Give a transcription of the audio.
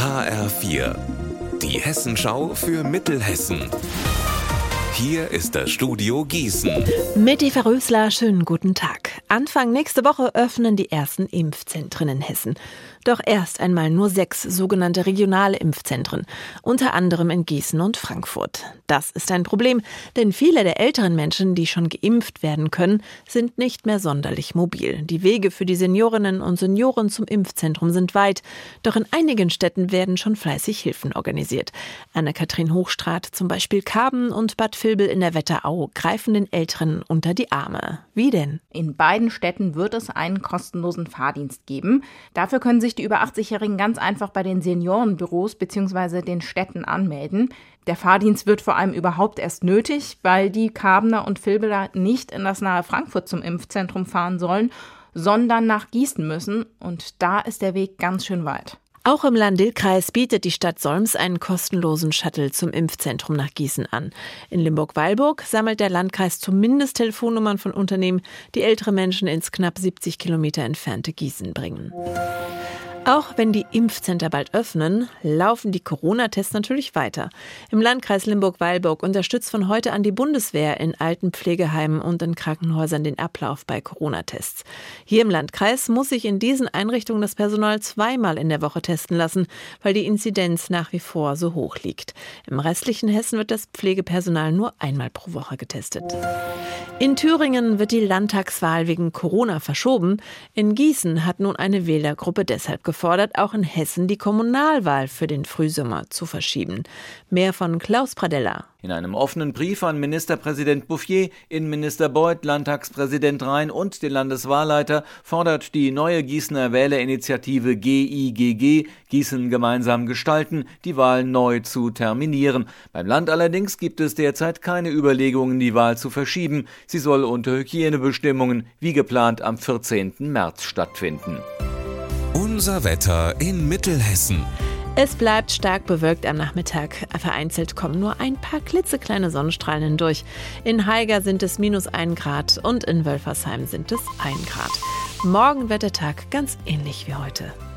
HR4, die Hessenschau für Mittelhessen. Hier ist das Studio Gießen. Mit Eva Rösler, schönen guten Tag. Anfang nächste Woche öffnen die ersten Impfzentren in Hessen. Doch erst einmal nur 6 sogenannte regionale Impfzentren, unter anderem in Gießen und Frankfurt. Das ist ein Problem, denn viele der älteren Menschen, die schon geimpft werden können, sind nicht mehr sonderlich mobil. Die Wege für die Seniorinnen und Senioren zum Impfzentrum sind weit, doch in einigen Städten werden schon fleißig Hilfen organisiert. Anne-Kathrin Hochstraat, zum Beispiel Karben und Bad Vilbel in der Wetterau, greifen den Älteren unter die Arme. Wie denn? In beiden Städten wird es einen kostenlosen Fahrdienst geben. Dafür können sich die über 80-Jährigen ganz einfach bei den Seniorenbüros bzw. den Städten anmelden. Der Fahrdienst wird vor allem überhaupt erst nötig, weil die Karbener und Vilbeler nicht in das nahe Frankfurt zum Impfzentrum fahren sollen, sondern nach Gießen müssen. Und da ist der Weg ganz schön weit. Auch im Lahn-Dill-Kreis bietet die Stadt Solms einen kostenlosen Shuttle zum Impfzentrum nach Gießen an. In Limburg-Weilburg sammelt der Landkreis zumindest Telefonnummern von Unternehmen, die ältere Menschen ins knapp 70 Kilometer entfernte Gießen bringen. Auch wenn die Impfcenter bald öffnen, laufen die Corona-Tests natürlich weiter. Im Landkreis Limburg-Weilburg unterstützt von heute an die Bundeswehr in Altenpflegeheimen und in Krankenhäusern den Ablauf bei Corona-Tests. Hier im Landkreis muss sich in diesen Einrichtungen das Personal 2-mal in der Woche testen lassen, weil die Inzidenz nach wie vor so hoch liegt. Im restlichen Hessen wird das Pflegepersonal nur einmal pro Woche getestet. In Thüringen wird die Landtagswahl wegen Corona verschoben. In Gießen hat nun eine Wählergruppe deshalb gefordert, auch in Hessen die Kommunalwahl für den Frühsommer zu verschieben. Mehr von Klaus Pradella. In einem offenen Brief an Ministerpräsident Bouffier, Innenminister Beuth, Landtagspräsident Rhein und den Landeswahlleiter fordert die neue Gießener Wählerinitiative GIGG, Gießen gemeinsam gestalten, die Wahl neu zu terminieren. Beim Land allerdings gibt es derzeit keine Überlegungen, die Wahl zu verschieben. Sie soll unter Hygienebestimmungen wie geplant am 14. März stattfinden. Unser Wetter in Mittelhessen. Es bleibt stark bewölkt am Nachmittag. Vereinzelt kommen nur ein paar klitzekleine Sonnenstrahlen hindurch. In Haiger sind es -1 Grad und in Wölfersheim sind es 1 Grad. Morgen wird der Tag ganz ähnlich wie heute.